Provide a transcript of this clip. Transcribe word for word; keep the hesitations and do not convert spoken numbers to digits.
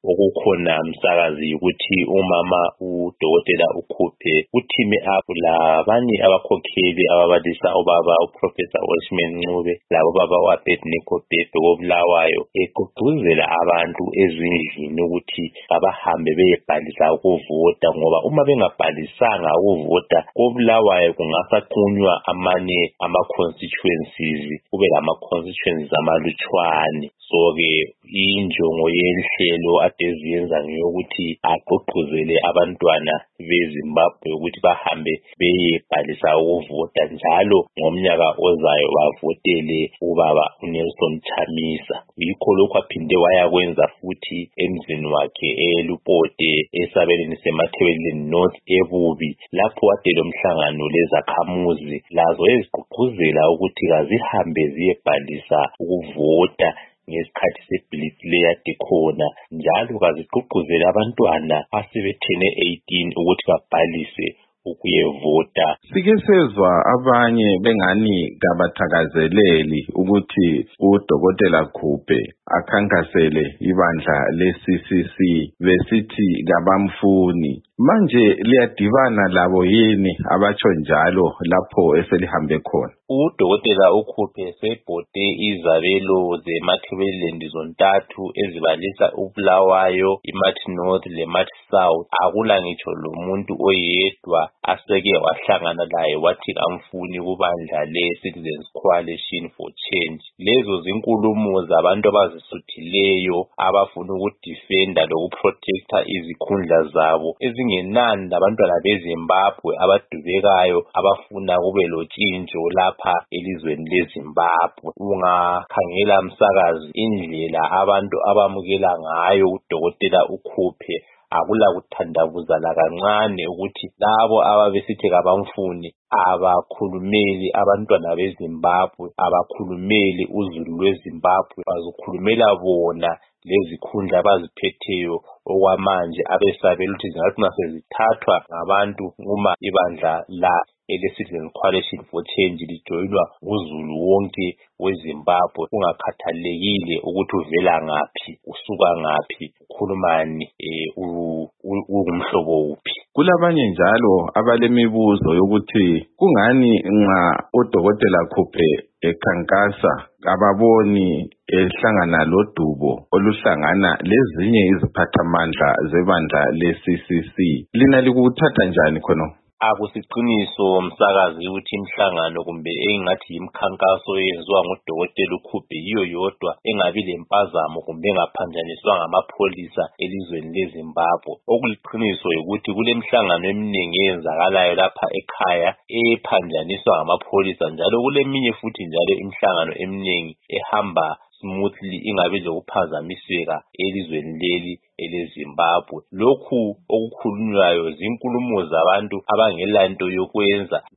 okukhona msakazi ukuthi umama uDokotela uKhuphe uthime up labanye abakhokheli ababalisa obaba uProfessor Welshman Ncube labo baba uAbednego Bhebhe koBulawayo egqugquzela abantu ezindlini ukuthi abahambe beyebhalisa ukuvota, ngoba uma bengabhalisanga ukuvota koBulawayo kungasaqunywa amanye ama-constituencies kube lama-constituencies amalutshwane. So-ke injongo yenhlelo ade ziyenza ngeyokuthi agqugquzele abantwana beZimbabwe ukuthi bahambe beyebhalisa ukuvota njalo ngomnyaka ozayo bavotele ubaba uNelson Chamisa. Yikho lokhu aphinde wayakwenza futhi emzini wakhe eLupote esabelweni seMathebeleni North eBubi, lapho ade lomhlangano lezakhamuzi lazo ezigqugquzela ukuthi kazihambe ziyebhalisa ukuvota ngesikhathi seblitz leyade khona, njalo kazigqugquzela abantwana asebethene eighteen ukuthi babhalise ukuyevota. Sike sezwa abanye bengani kabathakazeleli ukuthi uDokotela Khuphe akhankasele ibandla le-C C C, besithi kabamfuni. Manje liyadibana labo yini abatsho njalo lapho eselihambe khona? UDokotela uKhuphe sebhode izabelo zeMathebeleni zontathu ezibalisa uBulawayo, iMathi North leMathi South. Akula ngitsho lomuntu oyedwa aseke wahlangana laye wathi kamfuni kubandla le-Citizens Coalition for Change. Lezo zinkulumo zabantu abazisuthileyo abafuna ukudefenda lokuprotecta izikhundla zabo ezingenani labantwana beZimbabwe abadubekayo abafuna kube lotshintsho lapha elizweni leZimbabwe. Ungakhangela msakazi indlela abantu abamukela ngayo uDokotela uKhuphe, akula kuthandabuza lakancane ukuthi labo ababesithi kabamfuni abakhulumeli abantwana beZimbabwe, abakhulumeli uzulu lweZimbabwe, bazokhulumela bona lezikhundla abaziphetheyo okwamanje abesabela ukuthi zingathi nasezithathwa ngabantu uma ibandla la ele-Citizens Coalition for Change lijoyinwa uzulu wonke weZimbabwe, ungakhathalekile ukuthi uvela ngaphi, usuka ngaphi, ukhulumani, ungumhlobo uphi. Kulabanye njalo abalemibuzo yokuthi kungani nxa uDokotela Khuphe ekhankasa ababoni ehlangana lodubo oluhlangana lezinye iziphathamandla zebandla le-C C C. Lina likuthatha njani khona? Akusiqiniso msakazi ukuthi imhlangano kumbe engathi imkhankaso eyenziwa nguDokotela uKhuphe yiyo yodwa engabi lempazamo kumbe engaphanjaniswa ngamapholisa elizweni leZimbabwe. Okuliqiniso ukuthi kulemhlangano eminingi eyenzakalayo lapha ekhaya ephanjaniswa ngamapholisa, njalo kuleminye futhi njalo imhlangano eminingi ehamba smoothly ingabe lokuphazamiseka elizweni leli eleZimbabwe. Lokhu okukhulunywayo zinkulumo zabantu abangelanto yokwenza